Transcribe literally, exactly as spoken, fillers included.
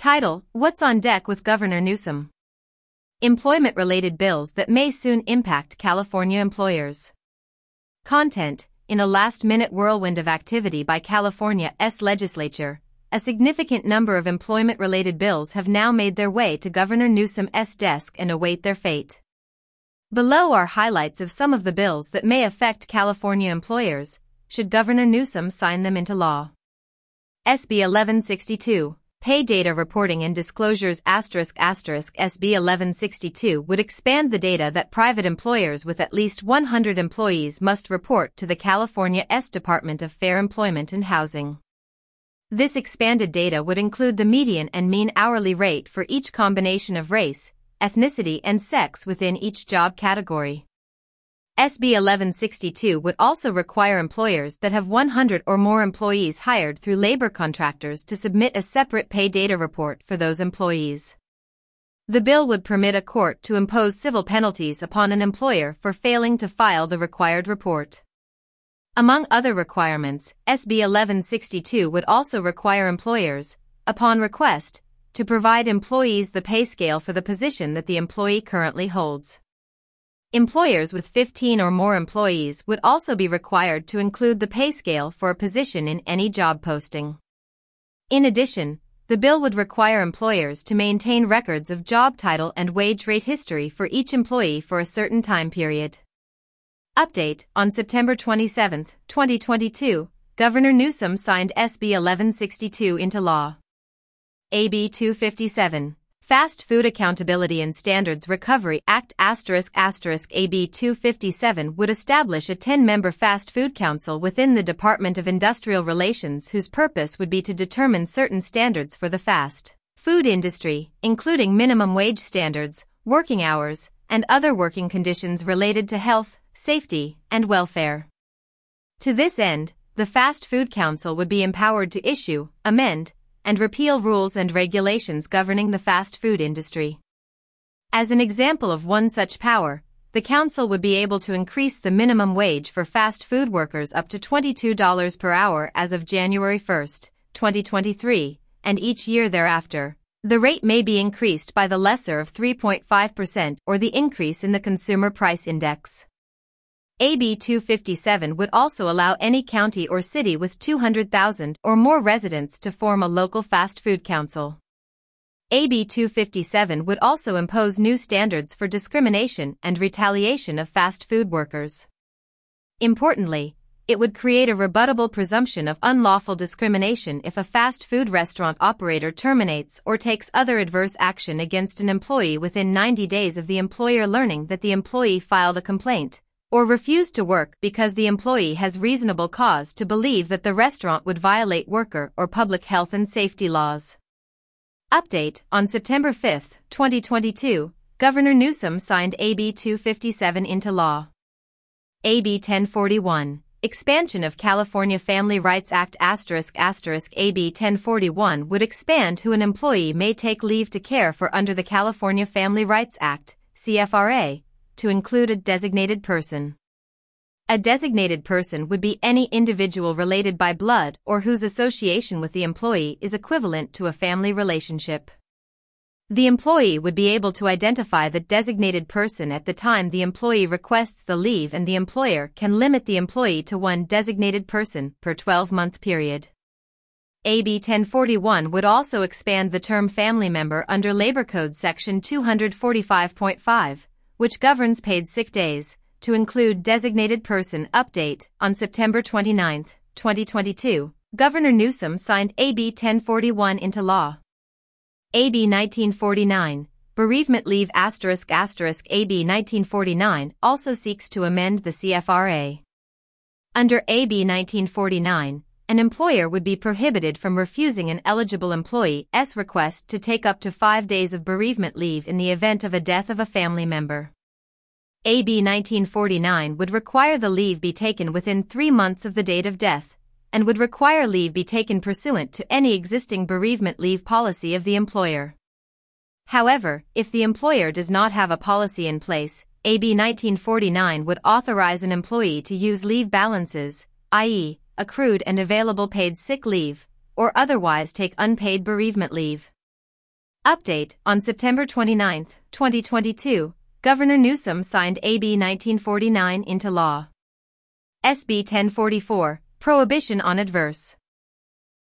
Title: What's on deck with Governor Newsom? Employment-related bills that may soon impact California employers. Content: In a last-minute whirlwind of activity by California's legislature, a significant number of employment-related bills have now made their way to Governor Newsom's desk and await their fate. Below are highlights of some of the bills that may affect California employers, should Governor Newsom sign them into law. S B eleven sixty-two, Pay Data Reporting and Disclosures asterisk asterisk S B eleven sixty-two would expand the data that private employers with at least one hundred employees must report to the California's Department of Fair Employment and Housing. This expanded data would include the median and mean hourly rate for each combination of race, ethnicity and sex within each job category. S B eleven sixty-two would also require employers that have one hundred or more employees hired through labor contractors to submit a separate pay data report for those employees. The bill would permit a court to impose civil penalties upon an employer for failing to file the required report. Among other requirements, S B eleven sixty-two would also require employers, upon request, to provide employees the pay scale for the position that the employee currently holds. Employers with fifteen or more employees would also be required to include the pay scale for a position in any job posting. In addition, the bill would require employers to maintain records of job title and wage rate history for each employee for a certain time period. Update: On September twenty-seventh, twenty twenty-two, Governor Newsom signed S B eleven sixty-two into law. A B two fifty-seven, Fast Food Accountability and Standards Recovery Act asterisk asterisk A B two fifty-seven would establish a ten-member fast food council within the Department of Industrial Relations whose purpose would be to determine certain standards for the fast food industry, including minimum wage standards, working hours, and other working conditions related to health, safety, and welfare. To this end, the Fast Food Council would be empowered to issue, amend, and repeal rules and regulations governing the fast food industry. As an example of one such power, the council would be able to increase the minimum wage for fast food workers up to twenty-two dollars per hour as of January first, twenty twenty-three, and each year thereafter. The rate may be increased by the lesser of three point five percent or the increase in the Consumer Price Index. A B two fifty-seven would also allow any county or city with two hundred thousand or more residents to form a local fast food council. A B two fifty-seven would also impose new standards for discrimination and retaliation of fast food workers. Importantly, it would create a rebuttable presumption of unlawful discrimination if a fast food restaurant operator terminates or takes other adverse action against an employee within ninety days of the employer learning that the employee filed a complaint, or refused to work because the employee has reasonable cause to believe that the restaurant would violate worker or public health and safety laws. Update: On September fifth, twenty twenty-two, Governor Newsom signed A B two fifty-seven into law. A B ten forty-one, Expansion of California Family Rights Act asterisk asterisk A B ten forty-one would expand who an employee may take leave to care for under the California Family Rights Act, C F R A, to include a designated person. A designated person would be any individual related by blood or whose association with the employee is equivalent to a family relationship. The employee would be able to identify the designated person at the time the employee requests the leave, and the employer can limit the employee to one designated person per twelve-month period. A B ten forty-one would also expand the term family member under Labor Code Section two forty-five point five, which governs paid sick days, to include designated person. Update: On September twenty-ninth, twenty twenty-two, Governor Newsom signed A B ten forty-one into law. A B nineteen forty-nine, Bereavement Leave asterisk asterisk A B nineteen forty-nine also seeks to amend the C F R A. Under A B nineteen forty-nine, an employer would be prohibited from refusing an eligible employee's request to take up to five days of bereavement leave in the event of a death of a family member. A B nineteen forty-nine would require the leave be taken within three months of the date of death, and would require leave be taken pursuant to any existing bereavement leave policy of the employer. However, if the employer does not have a policy in place, A B nineteen forty-nine would authorize an employee to use leave balances, that is, accrued and available paid sick leave, or otherwise take unpaid bereavement leave. Update: on September twenty-ninth, twenty twenty-two, Governor Newsom signed A B nineteen forty-nine into law. S B ten forty-four, Prohibition on Adverse